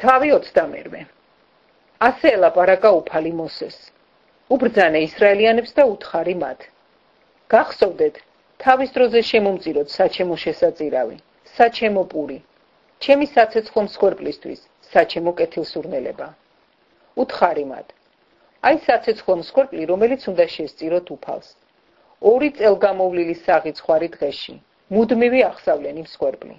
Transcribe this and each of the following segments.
თავი 21. ასე ელაპარაკა უფალი მოსეს. უბრძანე ისრაელიანებს და უთხარი მათ. გახსოვდეთ, თავის დროზე შემომწიროთ საჩემო შესაწირავი, საჩემო პური, ჩემი საცეცხლო მსხვერპლისთვის, საჩემო კეთილსურნელება. უთხარი მათ. აი საცეცხლო მსხვერპლი, რომელიც უნდა შესწიროთ უფალს. 2 წელგამოვლილი საღი ცხვარი დღეში, მუდმივი აღსავლენი მსხვერპლი.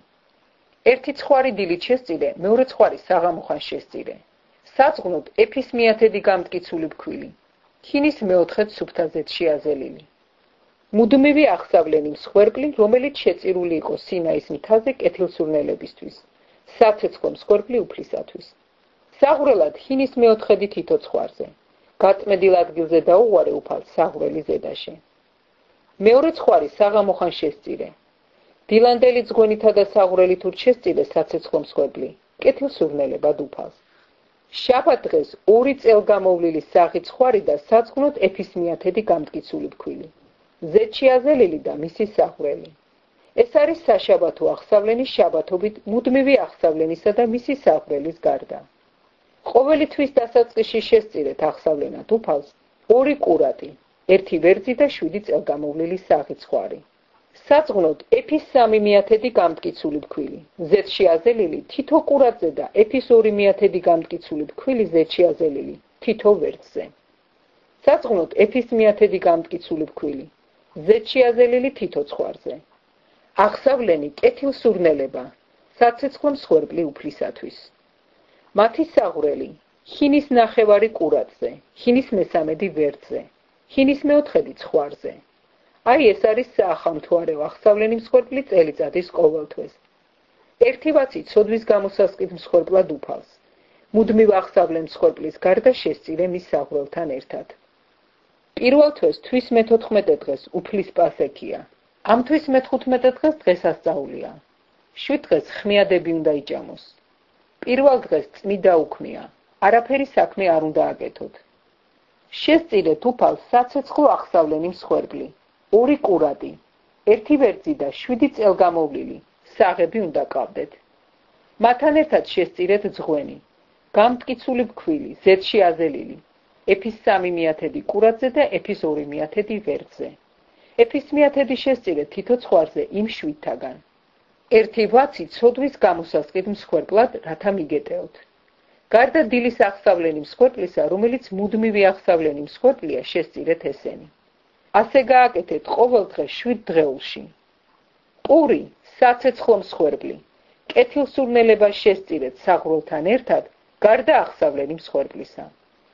1 ცხვარი დილით შესწირე, მეორე ცხვარი საღამოხან შესწირე. საწყვნოდ ეფის მიათედი გამტკიცული ფქვილი, ქინის მეოთხედ სუფთაზეც შეაზელილი. მუდმივი აღსავლენი მსხვერპლი, რომელიც შეწირული იყო სინაის მთაზე კეთილსურნელებისთვის, საცეცხლო მსხვერპლი უფლისათვის. საღვრელად ჰინის მეოთხედი თითო ცხვარზე, გაწმენდილ ადგილზე დაუღვარე უფალს საღვრელი ზედაში. მეორე ცხვარი საღამოხან შესწირე. დილანდელი ძღვენითა და საღვრელით ურჩ შესწირე საცეცხლო მსხვერპლი, კეთილსურნელებად უფალს. შაბათ დღეს 2 წელგამოვლილი საღი ცხვარი და საწყვნოდ ეფის მიათედი გამტკიცული ფქვილი. ზედ შეაზელილი და მისი საღვრელი. ეს არის საშაბათო აღსავლენი შაბათობით მუდმივი აღსავლენისა და მისი საღვრელის გარდა. ყოველი თვის დასაწყისში შესწირეთ აღსავლენად უფალს 2 კურატი, 1 ვერძი და 7 წელგამოვლილი საღი ცხვარი. საწყვნოდ ეფის 3 მიათედი გამტკიცული ფქვილი, ზედ შეაზელილი თითო კურატზე და ეფის 2 მიათედი გამტკიცული ფქვილი ზედ შეაზელილი თითო ვერძზე. საწყვნოდ ეფის მიათედი გამტკიცული ფქვილი, ზედ შეაზელილი თითო ცხვარზე. აღსავლენი კეთილსურნელება, საცეცხლო მსხვერპლი უფლისათვის. მათი საღვრელი, ჰინის ნახევარი კურატზე, ჰინის მესამედი ვერძზე, ჰინის მეოთხედი ცხვარზე. აი ეს არის საახალმთვარეო აღსავლენი მსხვერპლი წელიწადის ყოველ თვეს. 1 ვაცი ცოდვის გამოსასყიდ მსხვერპლად უფალს. მუდმივ აღსავლენ მსხვერპლის გარდა შესწირე მის საღვრელთან ერთად. პირველ თვეს თვის მე-14 დღეს უფლის პასექია. ამ თვის მე-15 დღეს დღესასწაულია. 7 დღეს ხმიადები უნდა იჭამოს. პირველ დღეს წმიდა უქმია, არაფერი საქმე არ უნდა აკეთოთ. შესწირეთ უფალს საცეცხლო აღსავლენი მსხვერპლი, 2 კურატი, 1 ვერძი და 7 წელგამოვლილი, საღები უნდა ყავდეთ. მათთან ერთად შესწირეთ ძღვენი, გამტკიცული ფქვილი, ზედ შეაზელილი, ეფის 3 მიათედი კურატზე და ეფის 2 მიათედი ვერძზე. ეფის მიათედი შესწირეთ თითო ცხვარზე იმ 7-თაგან. 1 ვაცი ცოდვის გამოსასყიდ მსხვერპლად, რათა მიგეტეოთ. გარდა დილის აღსავლენი მსხვერპლისა, რომელიც მუდმივი აღსავლენი მსხვერპლია, შესწირეთ ესენი. ასე გააკეთეთ ყოველ დღეს 7 დღეულში. პური, საცეცხლო მსხვერპლი, კეთილსურნელება შესწირეთ საღვრელთან ერთად, გარდა აღსავლენი მსხვერპლისა.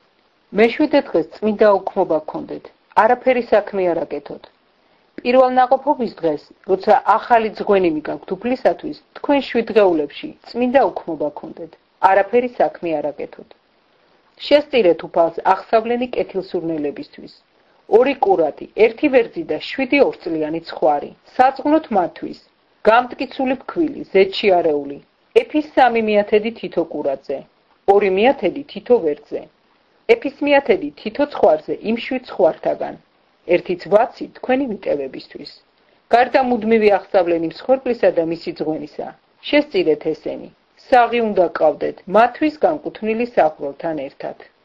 მე-7 დღეს წმინდა უქმობა გქონდეთ, არაფერი საქმე არ აკეთოთ. პირველ ნაყოფობის დღეს, როცა ახალი ძღვენი მიგაქვთ უფლისათვის, თქვენ 7 დღეულებში წმინდა უქმობა გქონდეთ, არაფერი საქმე არ აკეთოთ. შესწირეთ უფალს აღსავლენი კეთილსურნელებისთვის. 2 კურატი, 1 ვერძი და 7 ორწლიანი ცხვარი. საწყვნოდ მათთვის, გამტკიცული ფქვილი, ზედ შეარეული, ეფის 3 მიათედი თითო კურატზე, 2 მიათედი თითო ვერძზე. ეფის მიათედი თითო ცხვარზე იმ 7 ცხვართაგან. 1 ვაცი თქვენი მიტევებისთვის. გარდა მუდმივი აღსავლენი მსხვერპლისა და მისი ძღვენისა, შესწირეთ ესენი. საღი უნდა ყავდეთ მათთვის განკუთვნილი საღვრელთან ერთად.